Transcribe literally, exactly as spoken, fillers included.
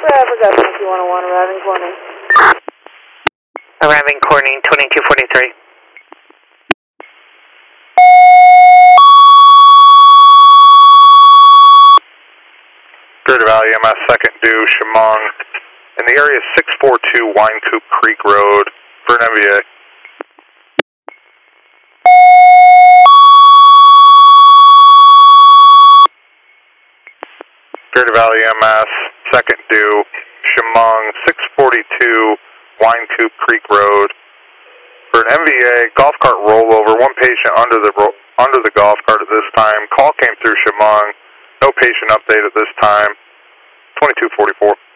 Bravo, Governor, two one one, arriving Corning. Arriving Corning, twenty-two forty-three. Spirit Valley M S second due, Chemung. In the area six four two Wine Coop Creek Road for an M V A. Spirit Valley M S second due, Chemung, six forty-two Wine Coop Creek Road for an M V A. Golf cart rollover, one patient under the ro under the golf cart at this time. Call came through Chemung. No patient update at this time. twenty-two forty-four.